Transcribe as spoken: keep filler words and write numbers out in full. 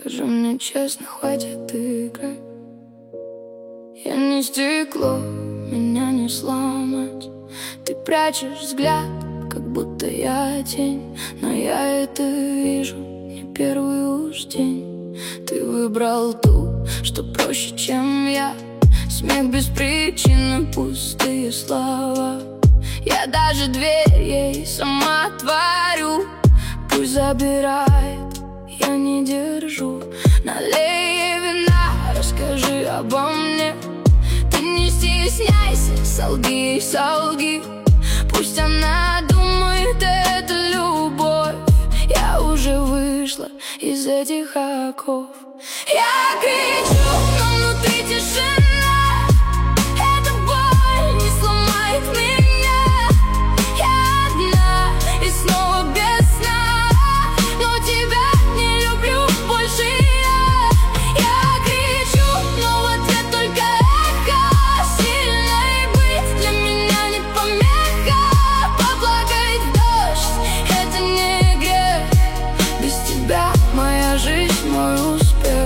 Скажи мне честно, хватит играть. Я не стекло, меня не сломать. Ты прячешь взгляд, как будто я тень, но я это вижу не первый уж день. Ты выбрал ту, что проще, чем я. Смех без причины, пустые слова. Я даже дверь ей сама отворю. Пусть забирает, я не держу. Налей вина, расскажи обо мне. Ты не стесняйся, солги, солги. Пусть она думает, это любовь. Я уже вышла из этих оков. Я кричу, но внутри тишина.